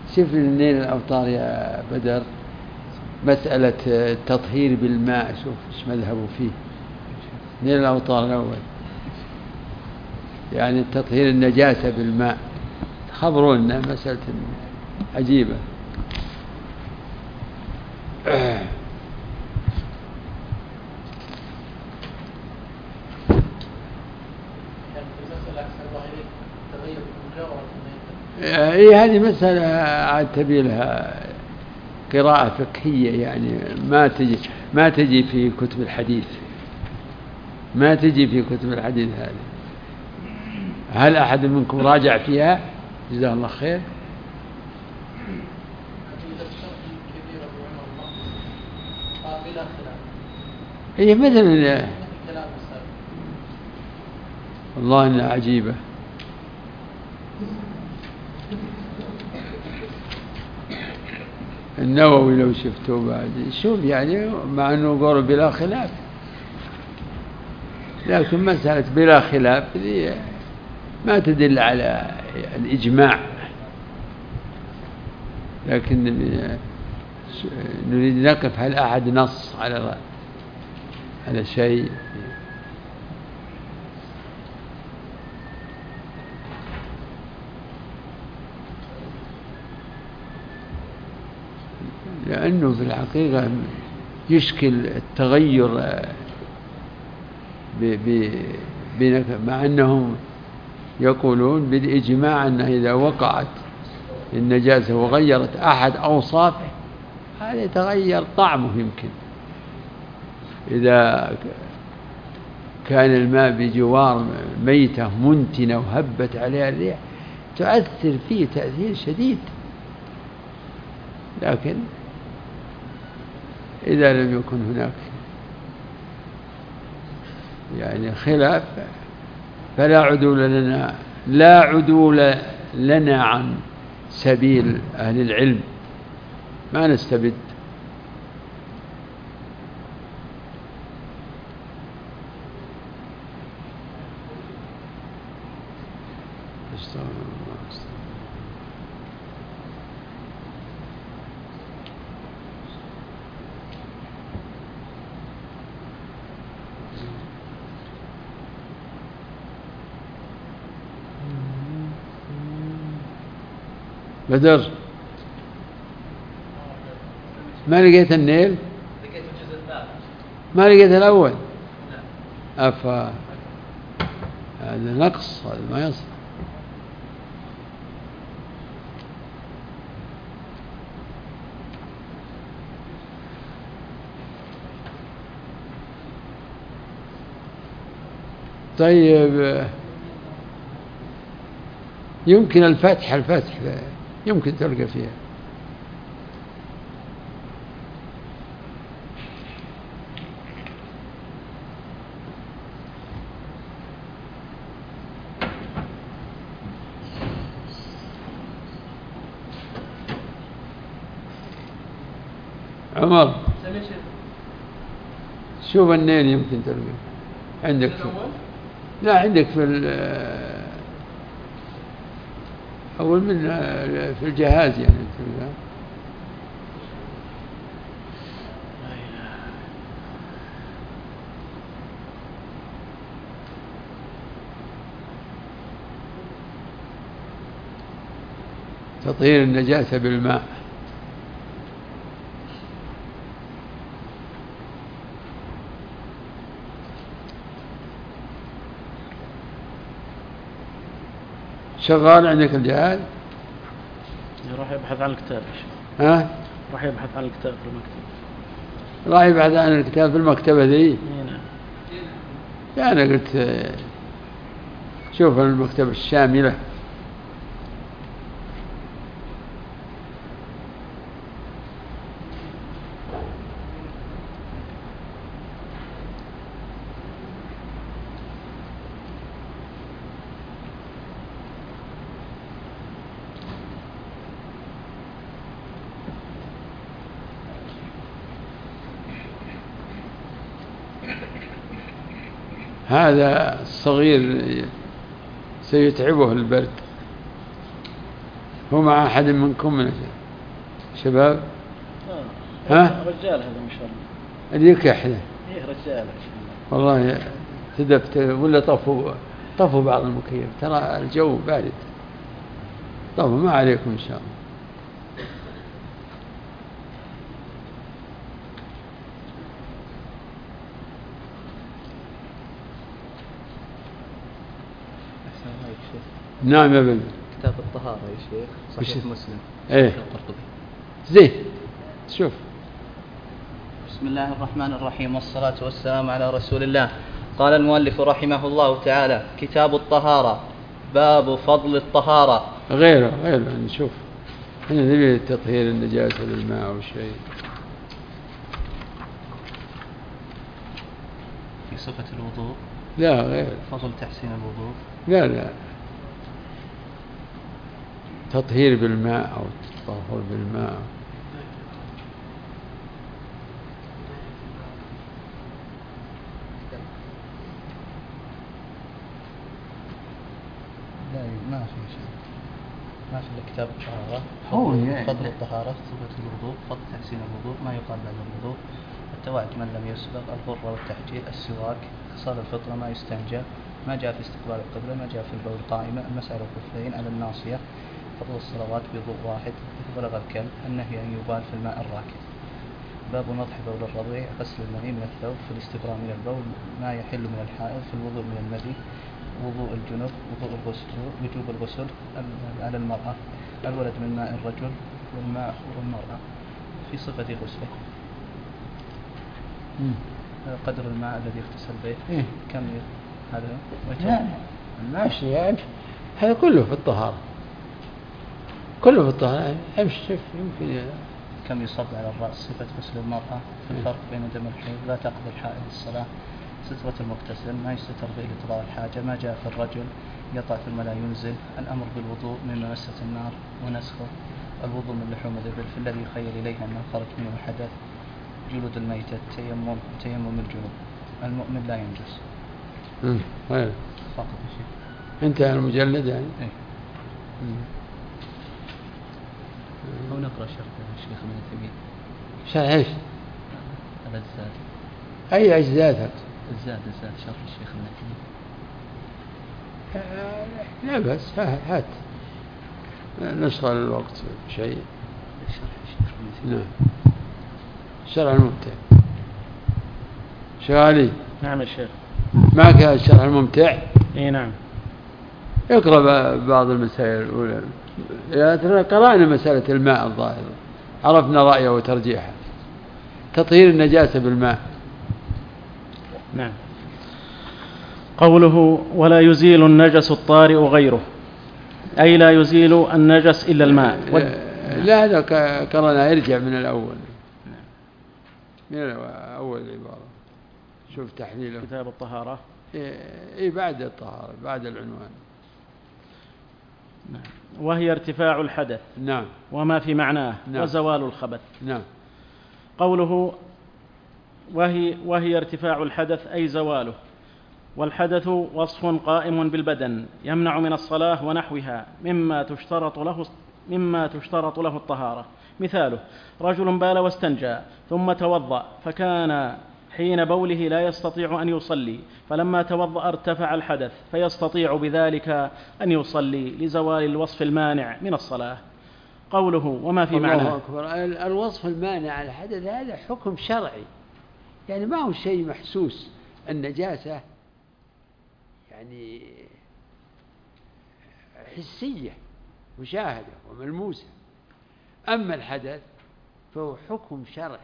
شوف نيل الأوطار يا بدر، مسألة التطهير بالماء، شوف ايش مذهبه فيه. نيل الأوطار الأول يعني تطهير النجاسة بالماء، خبرونا مسألة عجيبة. هذه مسألة عاد تبي لها قراءة فقهية، يعني ما تجي في كتب الحديث، ما تجي في كتب الحديث هذه. هل أحد منكم راجع فيها؟ جزاه الله خير. هي مثل والله إنها عجيبة. النووي لو شفته بعد شوف يعني، مع أنه قول بلا خلاف، لكن مسألة بلا خلاف دي ما تدل على الإجماع، لكن نريد نقف هل أحد نص على شيء. لأنه في الحقيقة يشكل التغير مع أنهم يقولون بالإجماع أنه إذا وقعت النجاسة وغيرت أحد أوصافه هذا يتغير طعمه. يمكن إذا كان الماء بجوار ميتة منتنة وهبت عليها الريح تؤثر فيه تأثير شديد، لكن إذا لم يكن هناك يعني خلاف فلا عدول لنا عن سبيل أهل العلم، ما نستبد. بدر ما لقيت النيل؟ لقيت الجزء الثالث، ما لقيت الأول؟ أفا هذا نقص، هذا ما يصح. طيب يمكن الفتح يمكن تلقى فيها. عمر شوف النين يمكن تلقى عندك لا عندك أول من في الجهاز يعني تلقى. تطهير النجاسة بالماء. شغال عندك الجهاز؟ راح يبحث عن الكتاب. ها؟ راح يبحث عن الكتاب في المكتبة. راح يبحث عن الكتاب في المكتبة ذي؟ أنا قلت شوف المكتبة الشاملة. هذا الصغير سيتعبه البرد. هو مع أحد منكم من شباب؟ ها؟ رجال هذا ما شاء الله. اللي يكحله. إيه رجال. والله تدفت ولا طفوا بعض المكيف، ترى الجو بارد. طفوا، ما عليكم إن شاء الله. نعم يا بني. كتاب الطهارة يا شيخ، صحيح مسلم. ايه القرطبي. زين شوف. بسم الله الرحمن الرحيم، والصلاة والسلام على رسول الله. قال المؤلف رحمه الله تعالى: كتاب الطهارة، باب فضل الطهارة. غيره نشوف، هنا نبي تطهير النجاسة بالماء أو شيء. في صفة الوضوء. لا غير. فضل تحسين الوضوء. لا تطهير بالماء أو تطهر بالماء. لا ما في شيء، ما في كتاب الطهارة. فضل الطهارة، صفة الوضوء، فضل تحسين الوضوء، ما يقال بعد الوضوء، التوعد من لم يسبق، الغرة والتحجيل، السواك، خصال الفطرة، ما يستنجى، ما جاء في استقبال القبلة، ما جاء في البول قائمة، المسح على الكفين، على الناصية، فضل الصلوات بوضوء واحد، إذ بلغ الكلب، النهي أن يبال في الماء الراكد. باب نضح بول الرضيع، غسل المني من الثوب، في الاستبراء من البول، ما يحل من الحائض، في الوضوء من المذي، وضوء الجنوب، وضوء الغسل، وجوب الغسل على المرأة، الولد من ماء الرجل والماء والمرأة، في صفة غسله، قدر الماء الذي اغتسل به. كم هذا؟ لا ماشي يعني. هذا كله في الطهارة، كله في الطهارة. امشي يمكن. كم يصب على الرأس، صفة غسل المرأة، الفرق بين دم الحيض، لا تقضي الحائض الصلاة، سترة المغتسل، ما يستتر به لقضاء الحاجة، ما جاء في الرجل يطأ ثم لا ينزل، الأمر بالوضوء مما مست النار ونسخه، الوضوء من لحوم الإبل في الذي يخيل إليه أنه خرج منه حدث، جلود الميتة، تيمم الجنوب، المؤمن لا ينجس. طيب فقط يا شيخ. انتهى المجلد يعني. ايه. أو نقرأ شرح الشيخ ابن تيمية. شرح ايش؟ الزاد. أي أجزاء؟ الزاد شرح الشيخ ابن تيمية. لا بس هات نشغل الوقت بشيء. شرح الشيخ ابن تيمية. نعم. شرح الممتع. شغالي. نعم يا شيخ. معك الشرح الممتع؟ اي نعم. اقرأ بعض المسائل الأولى. قرأنا مسألة الماء الظاهر، عرفنا رأيه وترجيحه. تطهير النجاسة بالماء. نعم. قوله: ولا يزيل النجس الطارئ غيره، أي لا يزيل النجس إلا الماء. لا هذا قرأنا، يرجع من الأول، من أول العبارة. شوف تحليله. كتاب الطهارة. إيه بعد الطهارة، بعد العنوان. نعم. وهي ارتفاع الحدث. نعم. وما في معناه. نعم. وزوال الخبث. نعم. قوله وهي ارتفاع الحدث أي زواله، والحدث وصف قائم بالبدن يمنع من الصلاة ونحوها مما تشترط له الطهارة. مثاله: رجل بال واستنجى ثم توضأ، فكان حين بوله لا يستطيع أن يصلي، فلما توضأ ارتفع الحدث فيستطيع بذلك أن يصلي لزوال الوصف المانع من الصلاة. قوله وما في معناه. الله أكبر. الوصف المانع الحدث هذا حكم شرعي، يعني ما هو شيء محسوس. النجاسة يعني حسية مشاهدة وملموسة، أما الحدث فهو حكم شرعي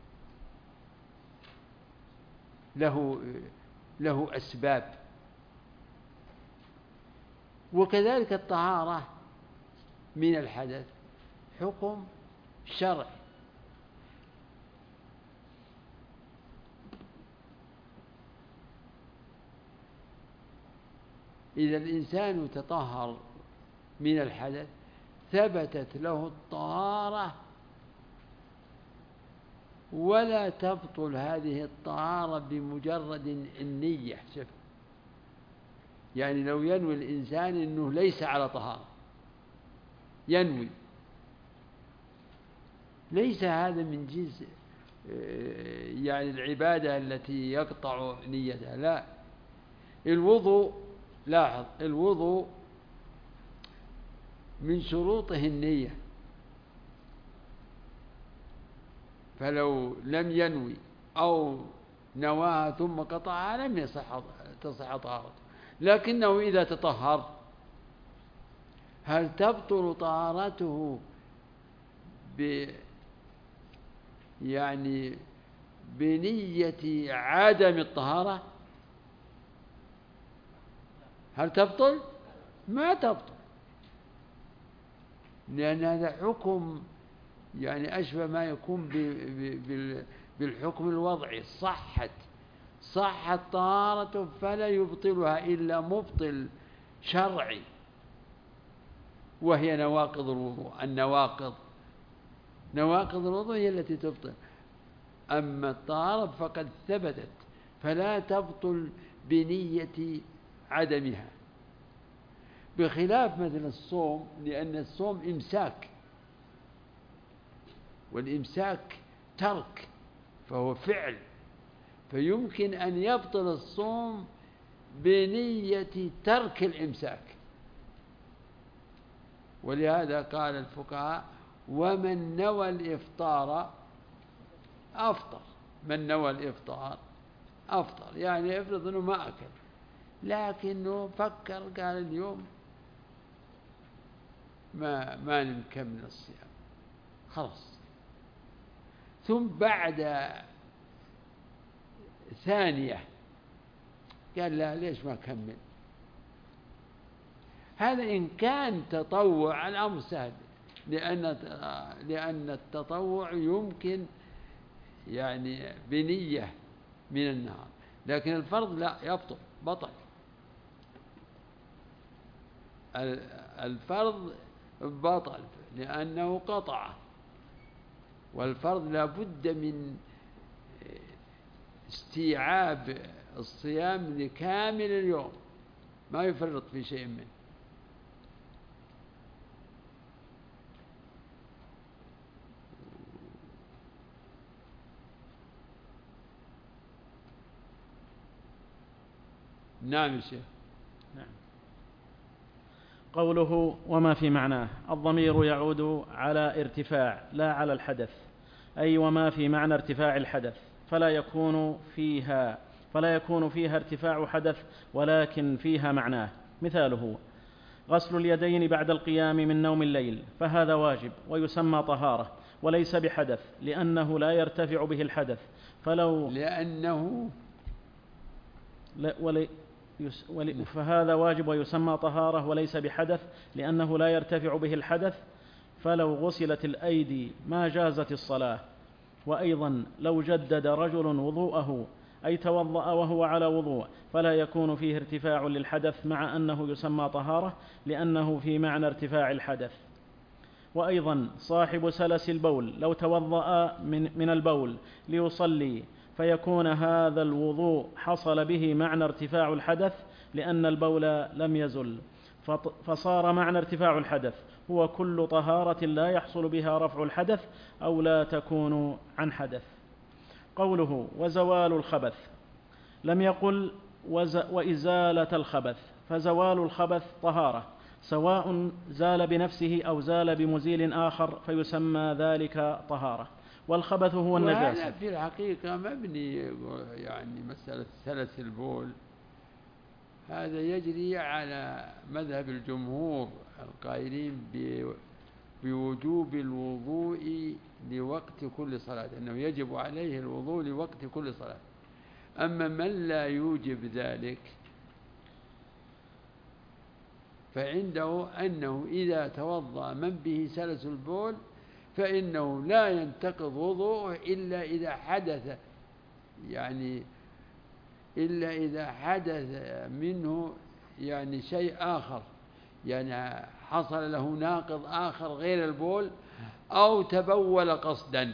له أسباب. وكذلك الطهارة من الحدث حكم شرعي. إذا الإنسان تطهر من الحدث ثبتت له الطهارة، ولا تبطل هذه الطهارة بمجرد النية. يعني لو ينوي الإنسان أنه ليس على طهارة ينوي، ليس هذا من جنس يعني العبادة التي يقطع نيتها، لا. الوضوء، لاحظ، الوضوء من شروطه النية، فلو لم ينوي أو نواها ثم قطعها لم تصح طهارته. لكنه إذا تطهر، هل تبطل طهارته يعني بنية عدم الطهارة؟ هل تبطل؟ ما تبطل، لأن هذا حكم يعني أشبه ما يكون بالحكم الوضعي. صحت طهارته فلا يبطلها إلا مبطل شرعي، وهي نواقض الوضوء. نواقض الوضوء هي التي تبطل، أما الطهارة فقد ثبتت فلا تبطل بنية عدمها، بخلاف مثل الصوم، لأن الصوم إمساك، والإمساك ترك، فهو فعل، فيمكن أن يبطل الصوم بنية ترك الإمساك. ولهذا قال الفقهاء: ومن نوى الإفطار أفطر. من نوى الإفطار أفطر، يعني افرض أنه ما أكل لكنه فكر قال اليوم ما نكمل الصيام، خلاص، ثم بعد ثانية قال لا ليش ما كمل. هذا إن كان تطوع الأمر سهل، لأن التطوع يمكن يعني بنية من النهار، لكن الفرض لا، يبطل، بطل. الفرض بطل لأنه قطع، والفرض لا بد من استيعاب الصيام لكامل اليوم، ما يفرط في شيء منه. نعم يا شيخ. نعم. قوله وما في معناه، الضمير يعود على ارتفاع لا على الحدث، أي وما في معنى ارتفاع الحدث، فلا يكون فيها ارتفاع حدث، ولكن فيها معناه. مثاله غسل اليدين بعد القيام من نوم الليل، فهذا واجب ويسمى طهارة وليس بحدث، لأنه لا يرتفع به الحدث. فهذا واجب ويسمى طهارة وليس بحدث، لأنه لا يرتفع به الحدث، فلو غسلت الأيدي ما جازت الصلاة. وأيضا لو جدد رجل وضوءه أي توضأ وهو على وضوء، فلا يكون فيه ارتفاع للحدث، مع أنه يسمى طهارة لأنه في معنى ارتفاع الحدث. وأيضا صاحب سلس البول لو توضأ من البول ليصلي، فيكون هذا الوضوء حصل به معنى ارتفاع الحدث، لأن البول لم يزل، فصار معنى ارتفاع الحدث هو كل طهارة لا يحصل بها رفع الحدث أو لا تكون عن حدث. قوله وزوال الخبث، لم يقل وإزالة الخبث، فزوال الخبث طهارة، سواء زال بنفسه أو زال بمزيل آخر، فيسمى ذلك طهارة. والخبث هو النجاسة. وهذا في الحقيقة مبني، يعني مسألة سلس البول هذا يجري على مذهب الجمهور القائلين بوجوب الوضوء لوقت كل صلاة، أنه يجب عليه الوضوء لوقت كل صلاة. أما من لا يوجب ذلك فعنده أنه إذا توضأ من به سلس البول فإنه لا ينتقض وضوءه إلا إذا حدث منه يعني شيء آخر، يعني حصل له ناقض آخر غير البول، أو تبول قصدا.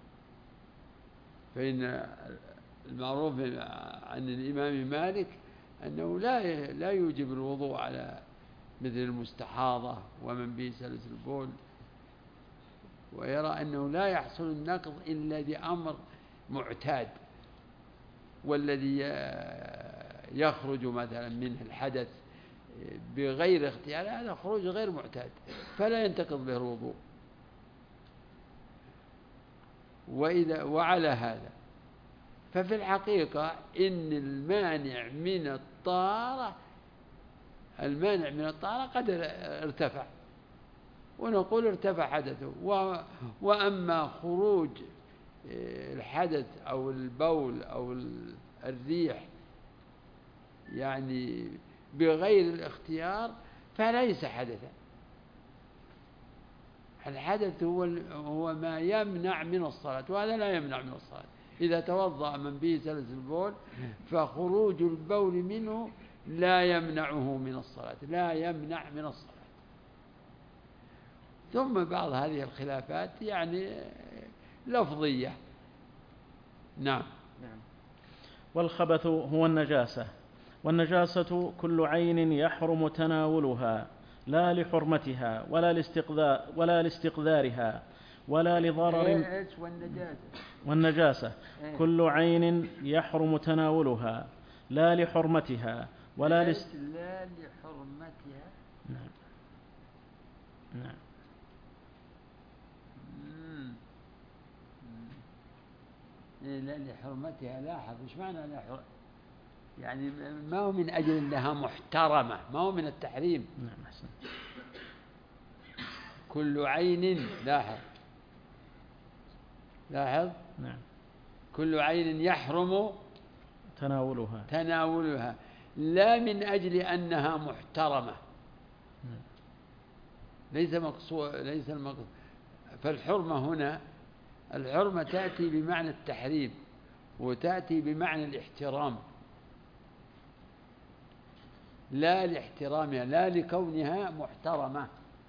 فإن المعروف عن الإمام مالك أنه لا يوجب الوضوء على مثل المستحاضة ومن به سلس البول، ويرى أنه لا يحصل النقض إلا بأمر معتاد، والذي يخرج مثلا منه الحدث بغير اختيار هذا خروج غير معتاد فلا ينتقض به الوضوء. وعلى هذا ففي الحقيقة إن المانع من الطهارة قد ارتفع، ونقول ارتفع حدثه. وأما خروج الحدث أو البول أو الريح يعني بغير الاختيار فليس حدثا. الحدث هو ما يمنع من الصلاة، وهذا لا يمنع من الصلاة. إذا توضأ من به سلس البول فخروج البول منه لا يمنعه من الصلاة، لا يمنع من الصلاة. ثم بعض هذه الخلافات يعني لفظية. نعم. والخبث هو النجاسة، والنجاسة كل عين يحرم تناولها لا لحرمتها ولا لاستقذارها ولا لضرر. والنجاسة كل عين يحرم تناولها لا لحرمتها ولا لحرمتها. نعم. نعم. لا لحرمتها. لاحظ ايش معنى لا حرمتها؟ يعني ما هو من أجل أنها محترمة، ما هو من التحريم. نعم أحسن. كل عين، لاحظ. نعم. كل عين يحرم تناولها لا من أجل أنها محترمة. نعم. ليس المقصود. فالحرمة هنا الحرمة تأتي بمعنى التحريم وتأتي بمعنى الاحترام، لا لاحترامها، لا لكونها محترمة.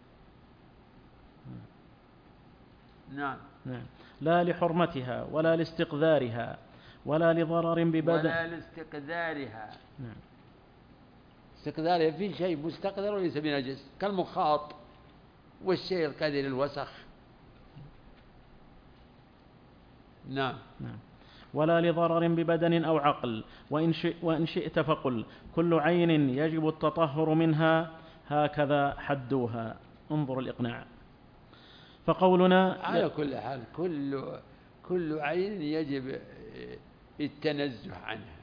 نعم. لا لحرمتها ولا لاستقذارها ولا لضرر ببدن. ولا لاستقذارها. نعم. استقذارها في شيء مستقذر وليس بنجس كالمخاط والشيء القادر الوسخ. نعم. ولا لضرر ببدن أو عقل. وإن شئت فقل كل عين يجب التطهر منها هكذا حدوها. انظر الإقناع. فقولنا على كل حال كل عين يجب التنزه عنها،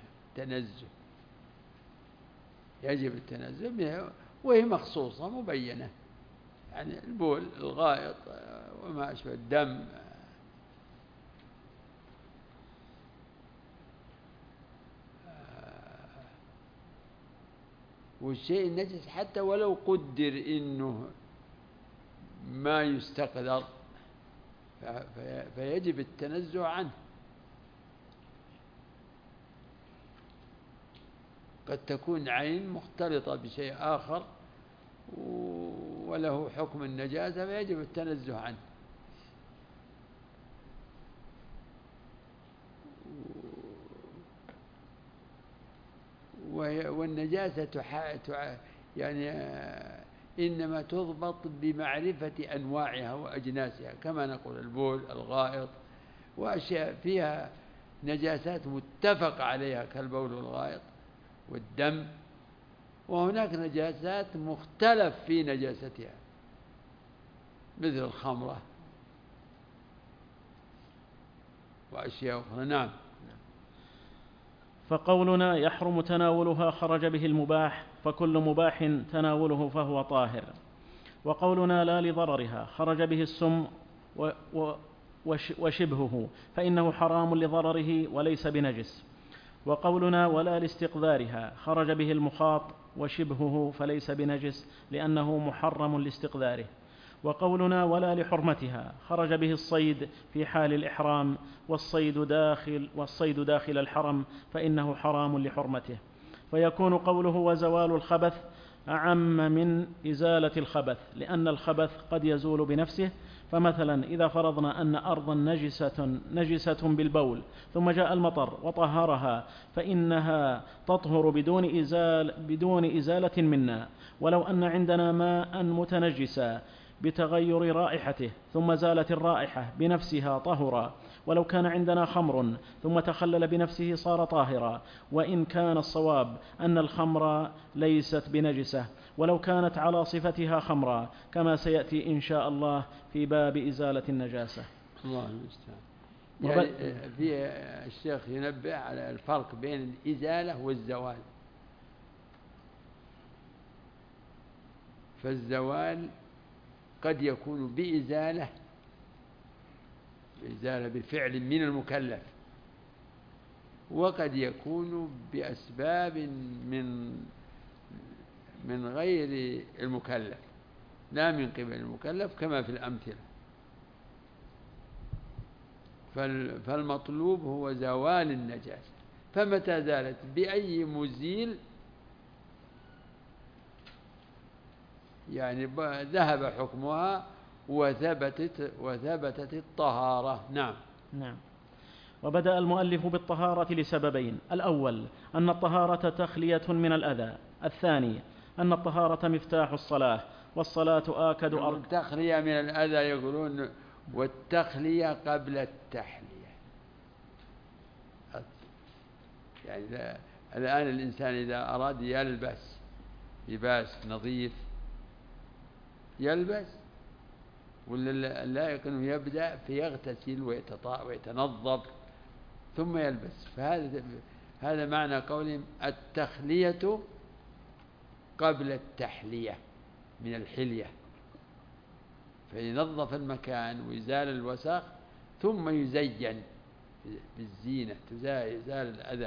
يجب التنزه بها، وهي مخصوصة مبينة، يعني البول، الغائط، وما أشبه، الدم. والشيء النجس حتى ولو قدر إنه ما يستقذر فيجب التنزه عنه. قد تكون عين مختلطة بشيء آخر وله حكم النجاسة فيجب التنزه عنه. والنجاسة يعني إنما تضبط بمعرفة أنواعها وأجناسها، كما نقول البول، الغائط، وأشياء فيها نجاسات متفق عليها كالبول والغائط والدم، وهناك نجاسات مختلف في نجاستها مثل الخمرة وأشياء أخرى. نعم. فقولنا يحرم تناولها خرج به المباح، فكل مباح تناوله فهو طاهر. وقولنا لا لضررها خرج به السم وشبهه، فإنه حرام لضرره وليس بنجس. وقولنا ولا لاستقذارها خرج به المخاط وشبهه فليس بنجس لأنه محرم لاستقذاره. وقولنا ولا لحرمتها خرج به الصيد في حال الإحرام والصيد داخل الحرم فإنه حرام لحرمته. فيكون قوله وزوال الخبث أعم من إزالة الخبث، لأن الخبث قد يزول بنفسه. فمثلا إذا فرضنا أن أرضا نجسة بالبول ثم جاء المطر وطهرها، فإنها تطهر بدون إزالة منا. ولو أن عندنا ماء متنجسا بتغير رائحته ثم زالت الرائحة بنفسها طهرا. ولو كان عندنا خمر ثم تخلل بنفسه صار طاهرا، وإن كان الصواب أن الخمر ليست بنجسة، ولو كانت على صفتها خمرا، كما سيأتي إن شاء الله في باب إزالة النجاسة. الله المستعان. يعني في الشيخ ينبه على الفرق بين الإزالة والزوال. فالزوال قد يكون بإزالة بفعل من المكلف، وقد يكون بأسباب من غير المكلف، لا من قبل المكلف، كما في الأمثلة. فالمطلوب هو زوال النجاسة، فمتى زالت بأي مزيل يعني ذهب حكمها وثبتت الطهارة. نعم. وبدأ المؤلف بالطهارة لسببين: الأول أن الطهارة تخلية من الأذى، الثاني أن الطهارة مفتاح الصلاة، والصلاة آكد التخلية من الأذى يقولون والتخلية قبل التحلية. يعني الآن الإنسان إذا أراد يلبس لباس نظيف يلبس، ولا اللائق أنه يبدأ فيغتسل ويتنظف ثم يلبس. فهذا معنى قولهم التخلية قبل التحلية من الحلية، فينظف المكان ويزال الوسخ ثم يزين بالزينة يزال الأذى.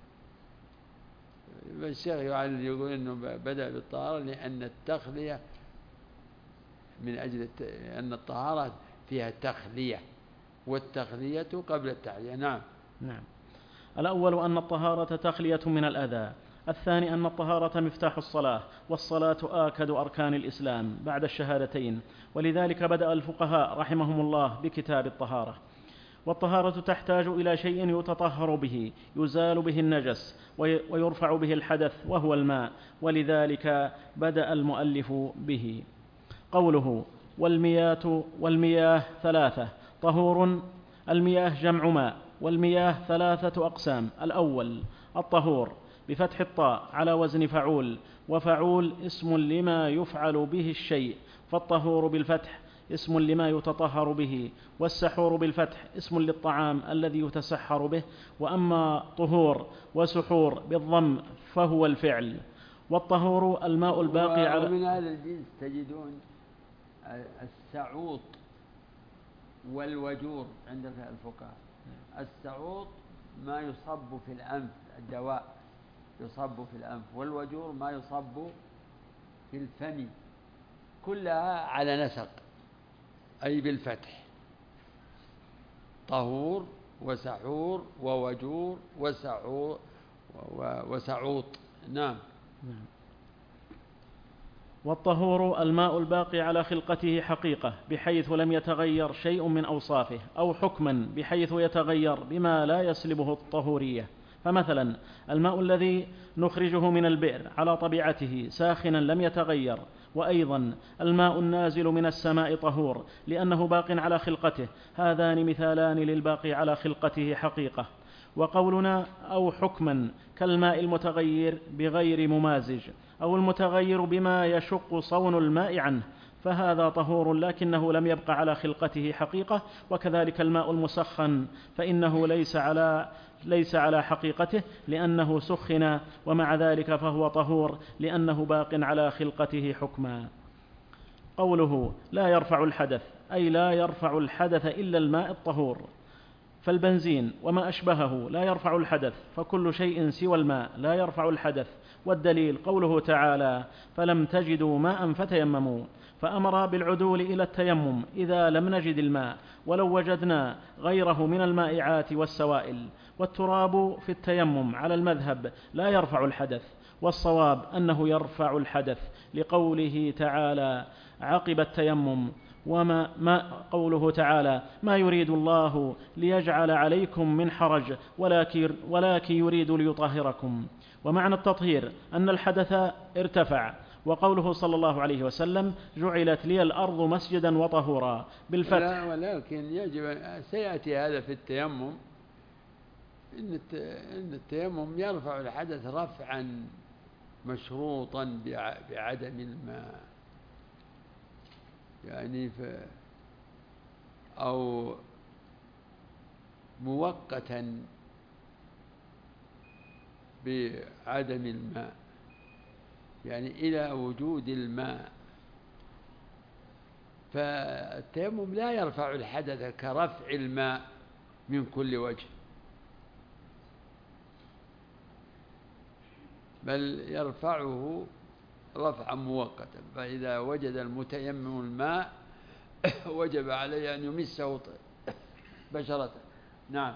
الشيخ يقول أنه بدأ بالطهارة لأن التخلية من أجل أن الطهارة فيها تخلية، والتخلية قبل التحلية. نعم. الأول أن الطهارة تخلية من الأذى، الثاني أن الطهارة مفتاح الصلاة، والصلاة آكد أركان الإسلام بعد الشهادتين، ولذلك بدأ الفقهاء رحمهم الله بكتاب الطهارة. والطهارة تحتاج إلى شيء يتطهر به، يزال به النجس ويرفع به الحدث، وهو الماء، ولذلك بدأ المؤلف به. قوله والمياه ثلاثة: طهور. المياه جمع ماء، والمياه ثلاثة أقسام: الأول الطهور بفتح الطاء على وزن فعول، وفعول اسم لما يفعل به الشيء، فالطهور بالفتح اسم لما يتطهر به، والسحور بالفتح اسم للطعام الذي يتسحر به. وأما طهور وسحور بالضم فهو الفعل. والطهور الماء الباقي على. ومن هذا الجنس تجدون السعوط والوجور عند الفقهاء. السعوط ما يصب في الأنف، الدواء يصب في الأنف، والوجور ما يصب في الفم، كلها على نسق أي بالفتح: طهور وسحور ووجور وسعوط. نعم. والطهور الماء الباقي على خلقته حقيقة بحيث لم يتغير شيء من أوصافه، أو حكما بحيث يتغير بما لا يسلبه الطهورية. فمثلا الماء الذي نخرجه من البئر على طبيعته ساخنا لم يتغير. وأيضا الماء النازل من السماء طهور لأنه باق على خلقته. هذان مثالان للباقي على خلقته حقيقة. وقولنا أو حكما كالماء المتغير بغير ممازج، أو المتغير بما يشق صون الماء عنه، فهذا طهور لكنه لم يبق على خلقته حقيقة. وكذلك الماء المسخن فإنه ليس على حقيقته لأنه سخن، ومع ذلك فهو طهور لأنه باق على خلقته حكما. قوله لا يرفع الحدث، أي لا يرفع الحدث إلا الماء الطهور. فالبنزين وما أشبهه لا يرفع الحدث، فكل شيء سوى الماء لا يرفع الحدث. والدليل قوله تعالى فلم تجدوا ماء فتيمموا، فأمر بالعدول إلى التيمم إذا لم نجد الماء، ولو وجدنا غيره من المائعات والسوائل. والتراب في التيمم على المذهب لا يرفع الحدث، والصواب أنه يرفع الحدث لقوله تعالى عقب التيمم ما قوله تعالى ما يريد الله ليجعل عليكم من حرج ولكن يريد ليطهركم. ومعنى التطهير أن الحدث ارتفع. وقوله صلى الله عليه وسلم جعلت لي الأرض مسجدا وطهورا بالفتح. ولكن يجب سيأتي هذا في التيمم إن التيمم يرفع الحدث رفعا مشروطا بعدم الماء، يعني أو مؤقتا بعدم الماء، يعني إلى وجود الماء. فالتيمم لا يرفع الحدث كرفع الماء من كل وجه، بل يرفعه رفعا مؤقتا. فإذا وجد المتيمم الماء وجب عليه أن يمسه بشرته. نعم.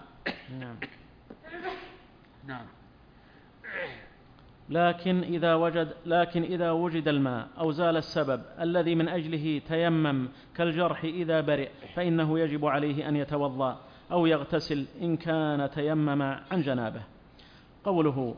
لكن إذا وجد الماء أو زال السبب الذي من أجله تيمم كالجرح إذا برئ فإنه يجب عليه أن يتوضأ أو يغتسل إن كان تيمم عن جنابه. قوله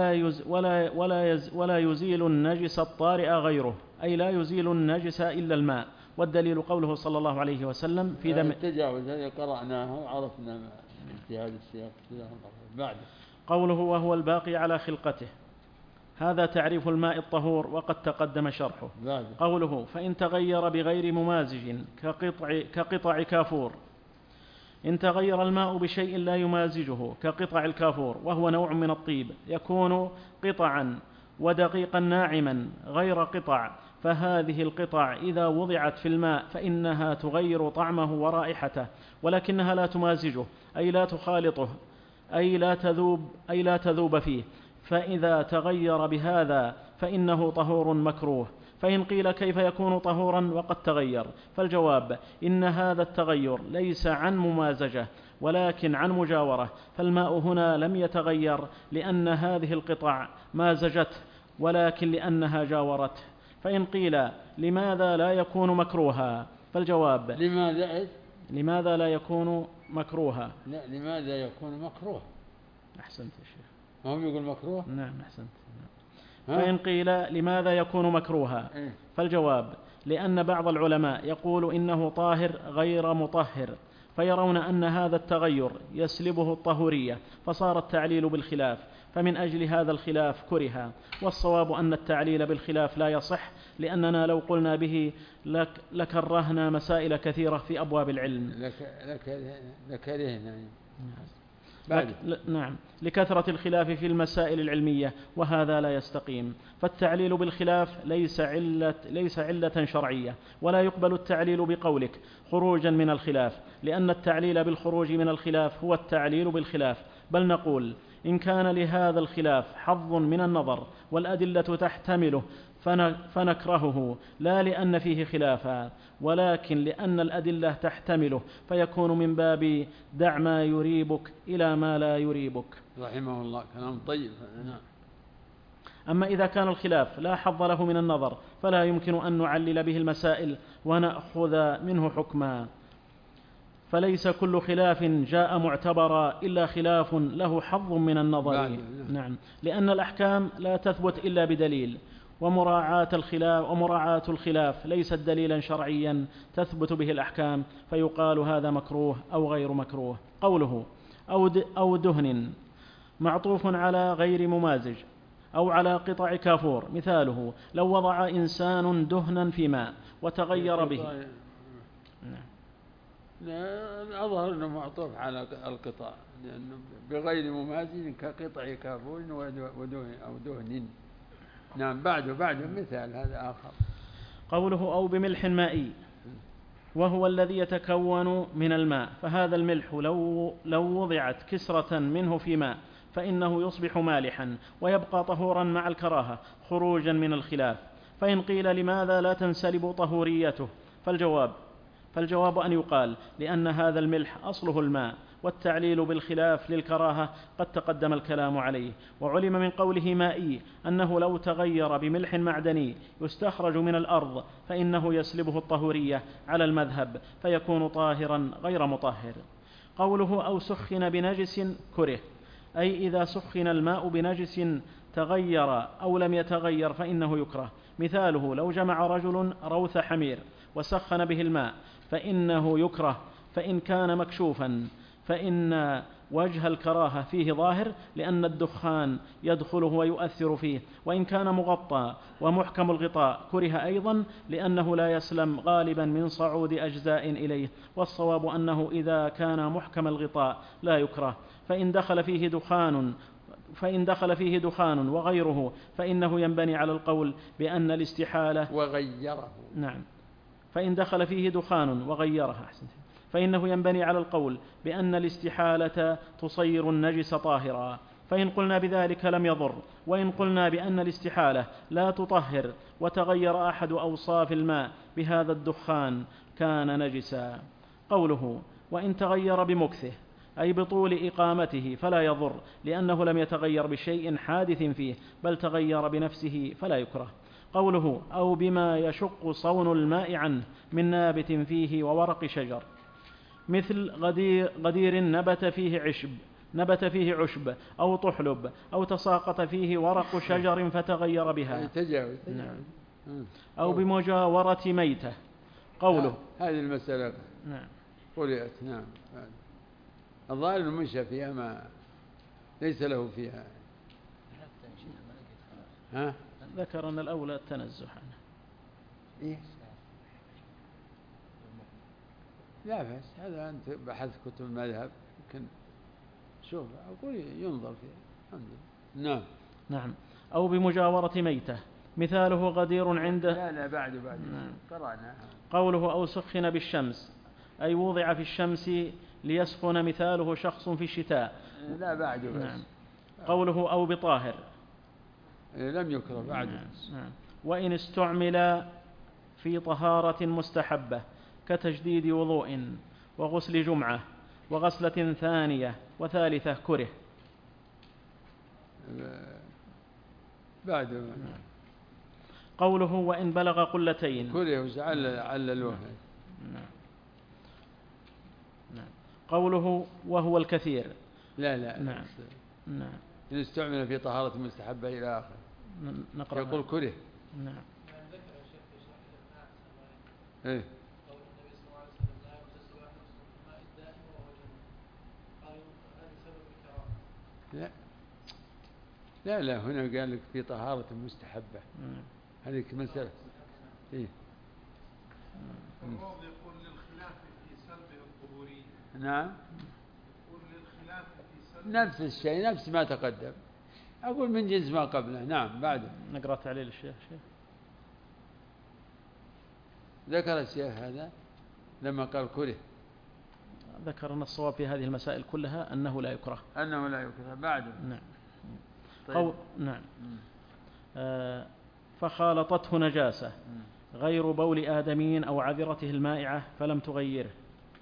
ولا يزيل النجس الطارئ غيره، أي لا يزيل النجس إلا الماء. والدليل قوله صلى الله عليه وسلم في دم التجاوز هذه قرأناها وعرفنا في هذا السياق. بعد قوله وهو الباقي على خلقته، هذا تعريف الماء الطهور وقد تقدم شرحه. قوله فإن تغير بغير ممازج كقطع كافور، إن تغير الماء بشيء لا يمازجه كقطع الكافور وهو نوع من الطيب يكون قطعا ودقيقا ناعما غير قطع، فهذه القطع إذا وضعت في الماء فإنها تغير طعمه ورائحته ولكنها لا تمازجه، أي لا تخالطه، أي لا تذوب فيه. فإذا تغير بهذا فإنه طهور مكروه. فإن قيل كيف يكون طهورا وقد تغير؟ فالجواب إن هذا التغير ليس عن ممازجة ولكن عن مجاورة، فالماء هنا لم يتغير لأن هذه القطع مازجته ولكن لأنها جاورته. فإن قيل لماذا لا يكون مكروها؟ فالجواب لماذا لا يكون مكروها؟ لا، لماذا يكون مكروه؟ أحسنت يا شيخ. ما هو يقول مكروه؟ نعم أحسنت. فإن قيل لماذا يكون مكروها؟ فالجواب لأن بعض العلماء يقول إنه طاهر غير مطهر، فيرون أن هذا التغير يسلبه الطهورية، فصار التعليل بالخلاف، فمن أجل هذا الخلاف كره. والصواب أن التعليل بالخلاف لا يصح، لأننا لو قلنا به لكرهنا مسائل كثيرة في أبواب العلم. لكرهنا. نعم، لكثرة الخلاف في المسائل العلمية، وهذا لا يستقيم. فالتعليل بالخلاف ليس علة شرعية، ولا يقبل التعليل بقولك خروجا من الخلاف، لأن التعليل بالخروج من الخلاف هو التعليل بالخلاف. بل نقول إن كان لهذا الخلاف حظ من النظر والأدلة تحتمله فنكرهه، لا لأن فيه خلافا ولكن لأن الأدلة تحتمله، فيكون من باب دع ما يريبك إلى ما لا يريبك. رحمه الله، كلام طيب. أما إذا كان الخلاف لا حظ له من النظر فلا يمكن أن نعلل به المسائل ونأخذ منه حكما. فليس كل خلاف جاء معتبرا إلا خلاف له حظ من النظر. نعم، لأن الأحكام لا تثبت إلا بدليل، ومراعاة الخلاف ليست دليلا شرعيا تثبت به الأحكام، فيقال هذا مكروه أو غير مكروه. قوله أو دهن معطوف على غير ممازج أو على قطع كافور. مثاله لو وضع إنسان دهنا في ماء وتغير به. أظهر أنه معطوف على القطع، لأنه بغير ممازج كقطع كافور ودهن أو دهن. نعم. بعده مثال هذا آخر. قوله أو بملح مائي، وهو الذي يتكون من الماء، فهذا الملح لو وضعت كسرة منه في ماء فإنه يصبح مالحا ويبقى طهورا مع الكراهة خروجا من الخلاف. فإن قيل لماذا لا تنسلب طهوريته؟ فالجواب أن يقال لأن هذا الملح أصله الماء، والتعليل بالخلاف للكراهة قد تقدم الكلام عليه. وعلم من قوله مائي أنه لو تغير بملح معدني يستخرج من الأرض فإنه يسلبه الطهورية على المذهب فيكون طاهرا غير مطهر. قوله أو سخن بنجس كره، أي إذا سخن الماء بنجس تغير أو لم يتغير فإنه يكره. مثاله لو جمع رجل روث حمير وسخن به الماء فإنه يكره، فإن كان مكشوفا فإن وجه الكراهة فيه ظاهر لأن الدخان يدخله ويؤثر فيه، وإن كان مغطى ومحكم الغطاء كره أيضا لأنه لا يسلم غالبا من صعود أجزاء إليه، والصواب أنه إذا كان محكم الغطاء لا يكره. فإن دخل فيه دخان وغيره فإنه ينبني على القول بأن الاستحالة وغيره. نعم. فإن دخل فيه دخان وغيره فإنه ينبني على القول بأن الاستحالة تصير النجس طاهرا، فإن قلنا بذلك لم يضر، وإن قلنا بأن الاستحالة لا تطهر وتغير أحد أوصاف الماء بهذا الدخان كان نجسا. قوله وإن تغير بمكثه، أي بطول إقامته فلا يضر لأنه لم يتغير بشيء حادث فيه بل تغير بنفسه فلا يكره. قوله أو بما يشق صون الماء عنه من نابت فيه وورق شجر، مثل غدير نبت فيه عشب أو طحلب أو تساقط فيه ورق شجر فتغير بها. نعم. أو بمجاورة ميتة. قوله هذه المسألة نعم قرئت. نعم. الظاهر المنشأ فيها ما ليس له فيها. ها؟ ذكر أن الأولى التنزه عنه. إيه؟ لا بس هذا أنت بحث كتب المذهب يمكن شوف أقول ينظر فيها. نعم. أو بمجاورة ميتة، مثاله غدير عنده. لا بعد نعم. قرأنا. قوله أو سخن بالشمس، أي وضع في الشمس ليسخن، مثاله شخص في الشتاء. لا بعد بس. نعم. قوله أو بطاهر لم يكره بعد. نعم. وإن استعمل في طهارة مستحبة كتجديد وضوء وغسل جمعة وغسلة ثانية وثالثة كره. بعد. قوله وإن بلغ قلتين كره عللوه. نعم. قوله وهو الكثير. لا. نعم. إن استعمل في طهارة مستحبة إلى آخر نقرأ. يقول كره. نعم. إيه. لا هنا قال لك في طهارة مستحبة. هذه مسألة. إيه. الروض يقول للخلاف في سلبه الطهورية. نعم. يقول للخلاف في سلبه نفس الشيء، نفس ما تقدم، أقول من جنس ما قبله. نعم. بعد نقرأ تعليل الشيخ. ذكر الشيخ هذا لما قال كره، ذكر أن الصواب في هذه المسائل كلها أنه لا يكره. بعد. نعم. طيب. نعم. فخالطته نجاسة غير بول آدمين أو عذرته المائعة فلم تغيره.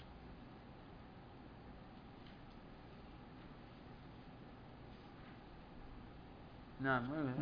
نعم.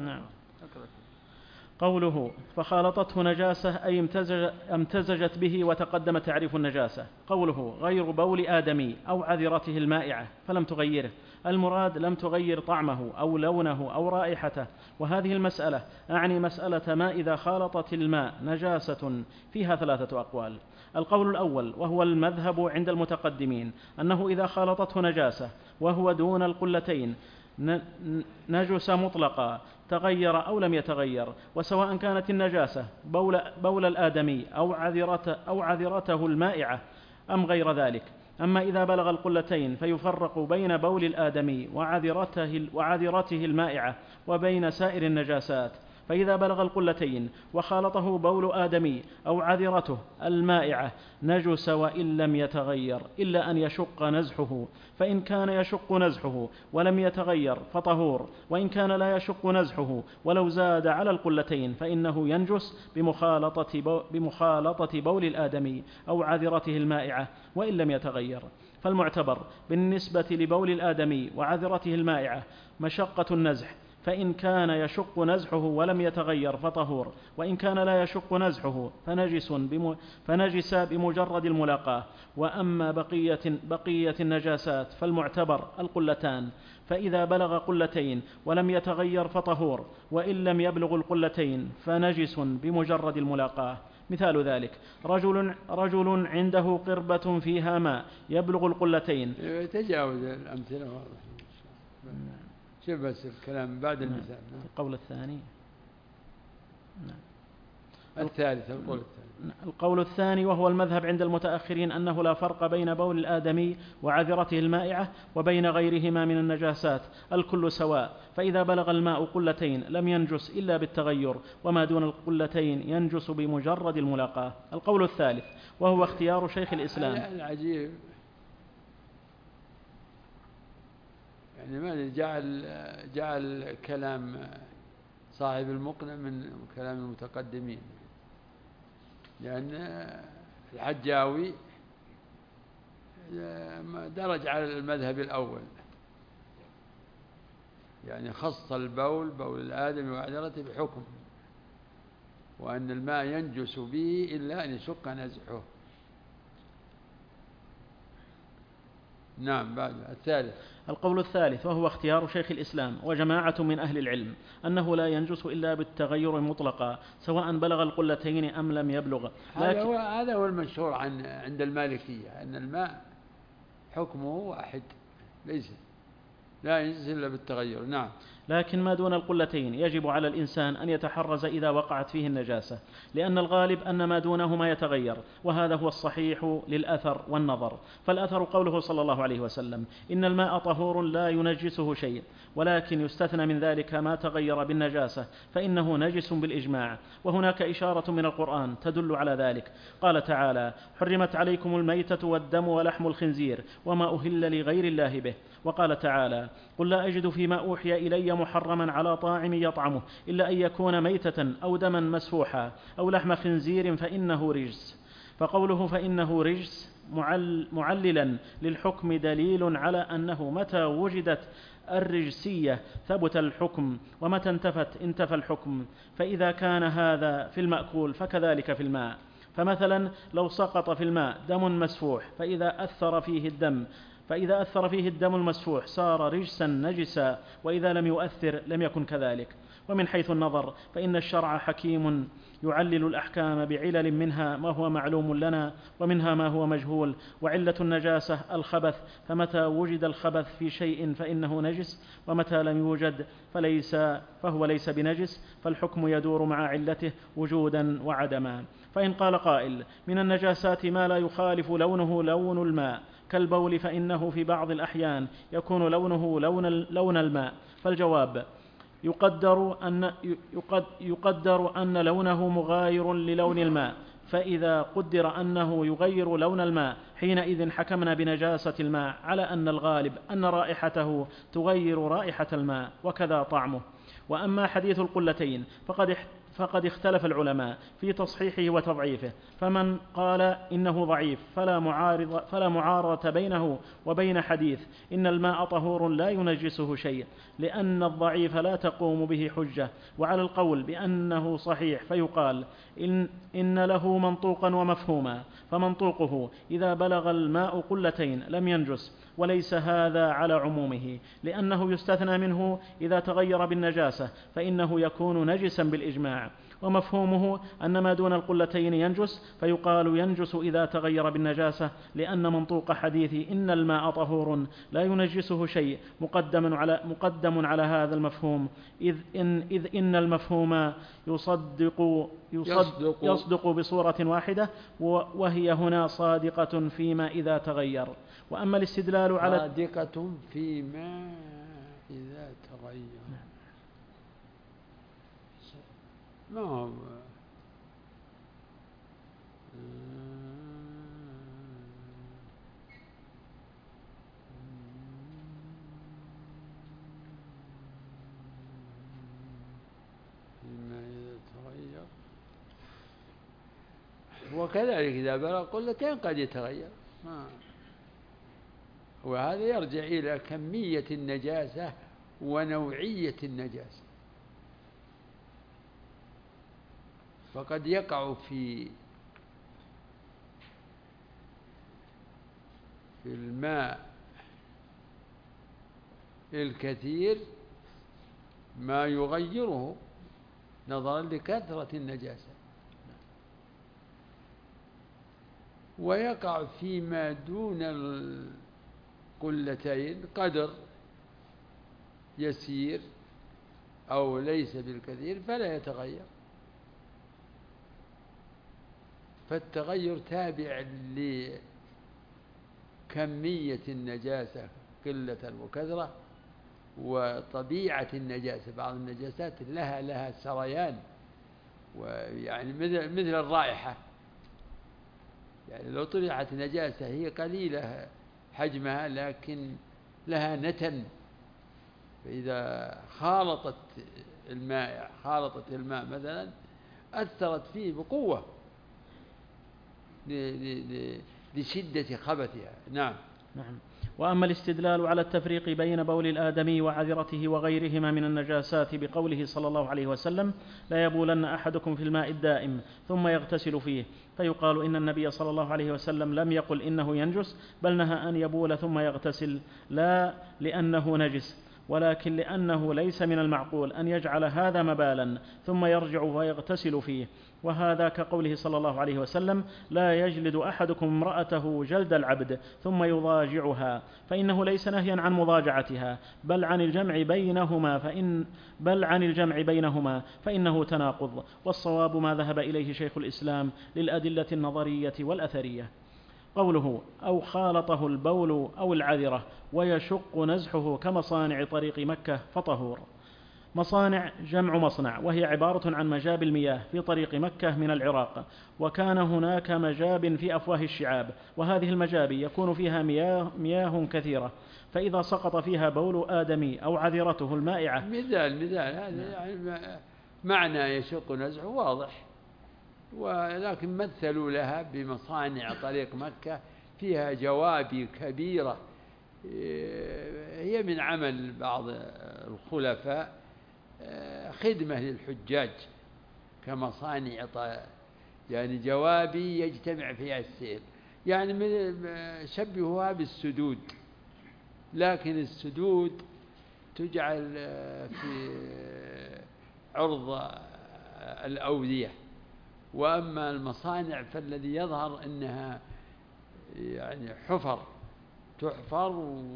قوله فخالطته نجاسة أي امتزجت به وتقدم تعريف النجاسة. قوله غير بول آدمي أو عذرته المائعة فلم تغيره، المراد لم تغير طعمه أو لونه أو رائحته. وهذه المسألة أعني مسألة ما إذا خالطت الماء نجاسة فيها 3 أقوال. القول الأول وهو المذهب عند المتقدمين أنه إذا خالطته نجاسة وهو دون القلتين نجس مطلقا تغير أو لم يتغير، وسواء كانت النجاسة بول الآدمي أو عذرته المائعة أم غير ذلك. أما إذا بلغ القلتين فيفرق بين بول الآدمي وعذرته المائعة وبين سائر النجاسات، فإذا بلغ القلتين وخالطه بول آدمي أو عذرته المائعة نجس وإن لم يتغير إلا أن يشق نزحه، فإن كان يشق نزحه ولم يتغير فطهور، وإن كان لا يشق نزحه ولو زاد على القلتين فإنه ينجس بمخالطة بول الآدمي أو عذرته المائعة وإن لم يتغير. فالمعتبر بالنسبة لبول الآدمي وعذرته المائعة مشقة النزح، فإن كان يشق نزحه ولم يتغير فطهور، وإن كان لا يشق نزحه فنجس بمجرد الملاقاة. وأما بقية النجاسات فالمعتبر القلتان، فإذا بلغ قلتين ولم يتغير فطهور، وإن لم يبلغ القلتين فنجس بمجرد الملاقاة. مثال ذلك رجل عنده قربة فيها ماء يبلغ القلتين. تجاوز الأمثلة واضح. شوف بس الكلام بعد المثال. القول الثاني. الثالث. القول الثاني وهو المذهب عند المتأخرين أنه لا فرق بين بول الآدمي وعذرته المائعة وبين غيرهما من النجاسات، الكل سواء، فإذا بلغ الماء قلتين لم ينجس إلا بالتغير، وما دون القلتين ينجس بمجرد الملاقاة. القول الثالث وهو اختيار شيخ الإسلام. العجيب يعني ما جعل كلام صاحب المقنع من كلام المتقدمين، لأن الحجاوي درج على المذهب الأول، يعني خص بول الآدم وعذرته بحكم، وأن الماء ينجس به إلا أن يشق نزحه. نعم. بعد الثالث. القول الثالث وهو اختيار شيخ الإسلام وجماعة من أهل العلم أنه لا ينجس إلا بالتغير مطلقا، سواء بلغ القلتين أم لم يبلغ. هذا هو المشهور عند المالكية، أن الماء حكمه واحد، لا ينجس إلا بالتغير. نعم. لكن ما دون القلتين يجب على الإنسان أن يتحرز إذا وقعت فيه النجاسة، لأن الغالب أن ما دونهما يتغير، وهذا هو الصحيح للأثر والنظر. فالأثر قوله صلى الله عليه وسلم: إن الماء طهور لا ينجسه شيء، ولكن يستثنى من ذلك ما تغير بالنجاسة فإنه نجس بالإجماع. وهناك إشارة من القرآن تدل على ذلك، قال تعالى: حرمت عليكم الميتة والدم ولحم الخنزير وما أهل لغير الله به. وقال تعالى: قل لا أجد فيما أوحي إلي محرما على طاعم يطعمه إلا أن يكون ميتة أو دما مسفوحا أو لحم خنزير فإنه رجس. فقوله فإنه رجس معللا للحكم دليل على أنه متى وجدت الرجسية ثبت الحكم، ومتى انتفى الحكم. فإذا كان هذا في المأكول فكذلك في الماء. فمثلا لو سقط في الماء دم مسفوح فإذا أثر فيه الدم المسفوح صار رجسا نجسا، وإذا لم يؤثر لم يكن كذلك. ومن حيث النظر فإن الشرع حكيم يعلل الأحكام بعلل، منها ما هو معلوم لنا ومنها ما هو مجهول. وعلة النجاسة الخبث، فمتى وجد الخبث في شيء فإنه نجس، ومتى لم يوجد فهو ليس بنجس، فالحكم يدور مع علته وجودا وعدما. فإن قال قائل: من النجاسات ما لا يخالف لونه لون الماء كالبول، فإنه في بعض الأحيان يكون لونه لون الماء. فالجواب: يقدر أن لونه مغاير للون الماء، فإذا قدر أنه يغير لون الماء حينئذ حكمنا بنجاسة الماء، على أن الغالب أن رائحته تغير رائحة الماء، وكذا طعمه. وأما حديث القلتين فقد اختلف العلماء في تصحيحه وتضعيفه، فمن قال إنه ضعيف فلا معارضة بينه وبين حديث إن الماء طهور لا ينجسه شيء، لأن الضعيف لا تقوم به حجة. وعلى القول بأنه صحيح فيقال إن له منطوقا ومفهوما، فمنطوقه إذا بلغ الماء قلتين لم ينجس، وليس هذا على عمومه، لأنه يستثنى منه إذا تغير بالنجاسة فإنه يكون نجسا بالإجماع. ومفهومه أن ما دون القلتين ينجس، فيقال ينجس إذا تغير بالنجاسة، لأن منطوق حديث إن الماء طهور لا ينجسه شيء مقدم على هذا المفهوم، إذ إن المفهوم يصدق بصورة واحدة، وهي هنا صادقة فيما إذا تغير. وأما الاستدلال على صادقة فيما إذا تغير. ما هو فيما إذا تغير، وكذلك إذا بلغ قلتين قد يتغير. وهذا يرجع إلى كمية النجاسة ونوعية النجاسة. فقد يقع في الماء الكثير ما يغيره نظرا لكثرة النجاسة، ويقع فيما دون القلتين قدر يسير أو ليس بالكثير فلا يتغير. فالتغير تابع لكمية النجاسة قلة وكثرة، وطبيعة النجاسة. بعض النجاسات لها سريان، ويعني مثل الرائحة، يعني لو طلعت نجاسة هي قليلة حجمها لكن لها نتن، فإذا خالطت الماء مثلا أثرت فيه بقوة لشدة خبثها. نعم. وأما الاستدلال على التفريق بين بول الآدمي وعذرته وغيرهما من النجاسات بقوله صلى الله عليه وسلم: لا يبولن أحدكم في الماء الدائم ثم يغتسل فيه، فيقال إن النبي صلى الله عليه وسلم لم يقل إنه ينجس، بل نهى أن يبول ثم يغتسل، لا لأنه نجس، ولكن لأنه ليس من المعقول أن يجعل هذا مبالا ثم يرجع ويغتسل فيه. وهذا كقوله صلى الله عليه وسلم: لا يجلد أحدكم امرأته جلد العبد ثم يضاجعها، فإنه ليس نهيا عن مضاجعتها بل عن الجمع بينهما فإنه تناقض. والصواب ما ذهب إليه شيخ الإسلام للأدلة النظرية والأثرية. قوله: أو خالطه البول أو العذرة ويشق نزحه كمصانع طريق مكة فطهور. مصانع جمع مصنع، وهي عبارة عن مجاب المياه في طريق مكة من العراق، وكان هناك مجاب في أفواه الشعاب، وهذه المجاب يكون فيها مياه كثيرة، فإذا سقط فيها بول آدمي أو عذرته المائعة. مثال هذا يعني معنى يشق نزحه واضح، ولكن مثلوا لها بمصانع طريق مكة فيها جوابي كبيرة، هي من عمل بعض الخلفاء خدمة للحجاج كمصانع، يعني جوابي يجتمع فيها السيل، يعني شبهوها بالسدود، لكن السدود تجعل في عرض الأودية، وأما المصانع فالذي يظهر أنها يعني تحفر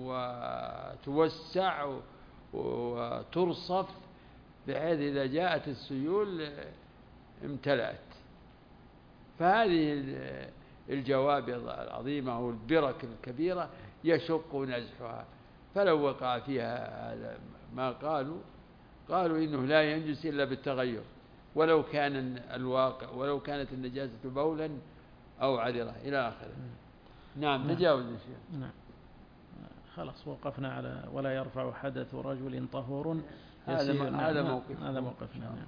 وتوسع وترصف بحيث إذا جاءت السيول امتلأت. فهذه الجواب العظيمة والبرك الكبيرة يشق نزحها، فلو وقع فيها هذا ما قالوا إنه لا ينجس إلا بالتغير، ولو كانت النجاسة بولا أو عذرة إلى آخره. نعم. نجاوز يا شيخ. نعم. خلاص وقفنا على ولا يرفع حدث رجل طهور. هذا موقفنا. نعم.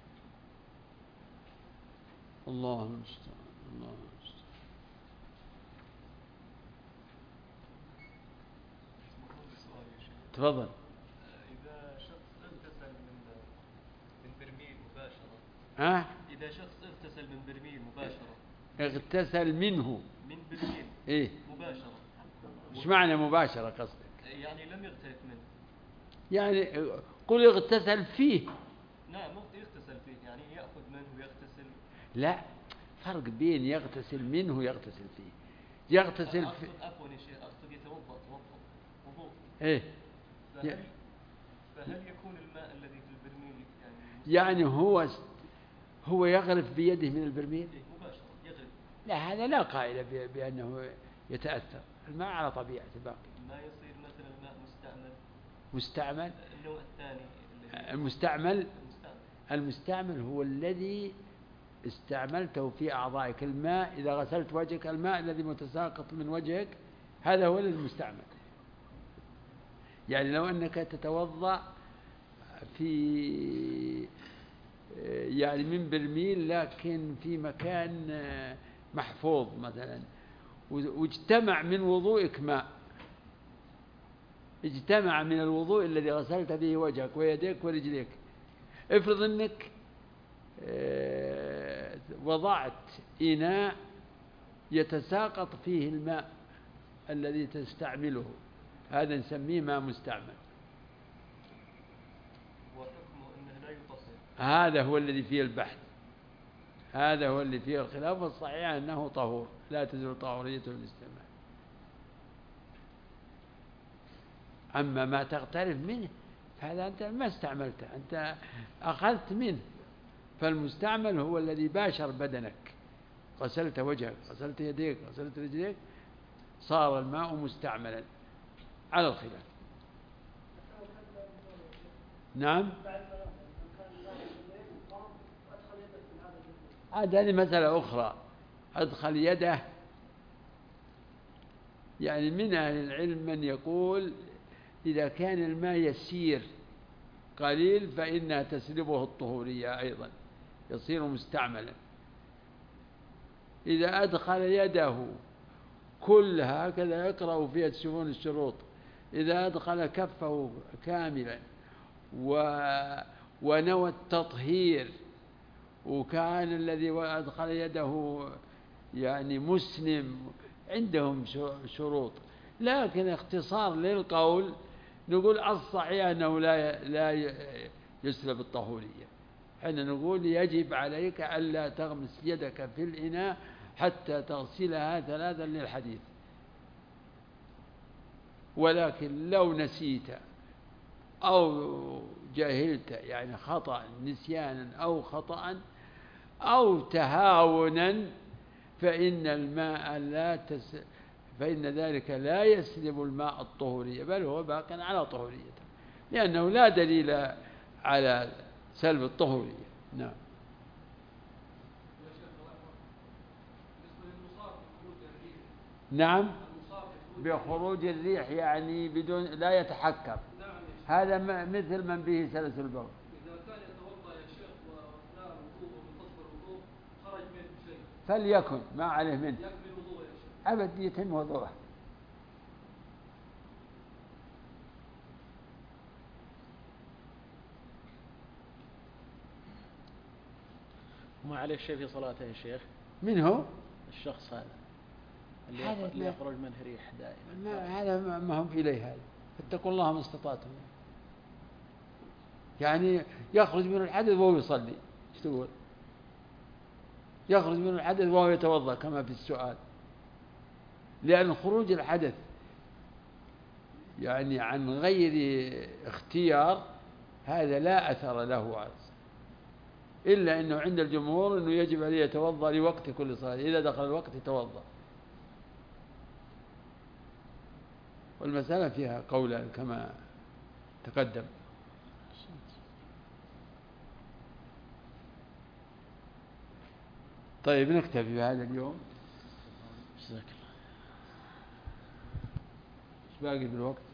الله المستعان. تفضل. إذا شخص اغتسل من برميل مباشرة. إذا شخص اغتسل من برميل مباشرة. اغتسل منه. من برميل. إيه. مباشرة. إيش معنى مباشرة قصدك؟ يعني لم يغترف منه. يعني قل اغتسل فيه. نعم يغتسل فيه، يعني يأخذ منه ويغتسل. لا، فرق بين يغتسل منه ويغتسل فيه. يغتسل فيه. عفوا يا شيخ، أقصد يتوضأ وضوء. إيه. فهل يكون الماء الذي في البرميل يعني هو يغرف بيده من البرميل؟ مباشرة يغرف. لا، هذا لا قائل بأنه يتأثر، الماء على طبيعته باقي. ما يصير مثلا الماء مستعمل. مستعمل. النوع الثاني المستعمل المستعمل هو الذي استعملته في أعضائك. الماء إذا غسلت وجهك، الماء الذي متساقط من وجهك هذا هو المستعمل. يعني لو أنك تتوضأ في يعني من برميل لكن في مكان محفوظ مثلا، واجتمع من وضوئك ماء، اجتمع من الوضوء الذي غسلت به وجهك ويديك ورجليك. افرض أنك وضعت إناء يتساقط فيه الماء الذي تستعمله، هذا نسميه ماء مستعمل. وحكمه أنه لا يطهر. هذا هو الذي فيه البحث، هذا هو اللي فيه الخلاف، والصحيح أنه طهور لا تزول طهوريته بالاستعمال. أما ما تغترف منه فهذا أنت ما استعملته، أنت أخذت منه. فالمستعمل هو الذي باشر بدنك، غسلت وجهك، غسلت يديك، غسلت رجليك، صار الماء مستعملا على الخلاف. نعم، هذه مسألة أخرى. أدخل يده، يعني من أهل العلم من يقول إذا كان الماء يسير قليل فإنها تسلبه الطهورية أيضا، يصير مستعملا. إذا أدخل يده كلها هكذا يقرأ فيها تشوفون الشروط، إذا أدخل كفه كاملا ونوى التطهير، وكان الذي أدخل يده يعني مسلم، عندهم شروط. لكن اختصار للقول نقول الصحيح أنه لا يسلب الطهورية. حين نقول يجب عليك ألا تغمس يدك في الإناء حتى تغسلها 3 للحديث. ولكن لو نسيت أو جهلت، يعني خطأ نسيانا أو خطأ أو تهاونا، فإن ذلك لا يسلب الماء الطهورية، بل هو باق على طهوريته، لأنه لا دليل على سلب الطهورية. نعم. نعم، بخروج الريح يعني بدون لا يتحكم، هذا مثل من به سلس البول. إذا كان يتوضأ يا شيخ وأثناء الوضوء ومنتصف الوضوء خرج منه شيء فليكن ما عليه منه، يكمل وضوء يا شيخ. أبد يتم وضوءه. وما عليه شيء في صلاته يا شيخ؟ من هو؟ الشخص هذا اللي يخرج منه ريح دائما. هذا ما هم إليه، هذا فاتقوا الله ما استطعتم. يعني يخرج من الحدث وهو يصلي، ايش تقول؟ يخرج من الحدث وهو يتوضأ كما في السؤال، لأن خروج الحدث يعني عن غير اختيار هذا لا أثر له، إلا أنه عند الجمهور أنه يجب عليه يتوضأ لوقت كل صلاة، إذا دخل الوقت يتوضأ. والمسألة فيها قولا كما تقدم. طيب نكتفي بهذا اليوم. جزاك الله. ايش باقي بالوقت؟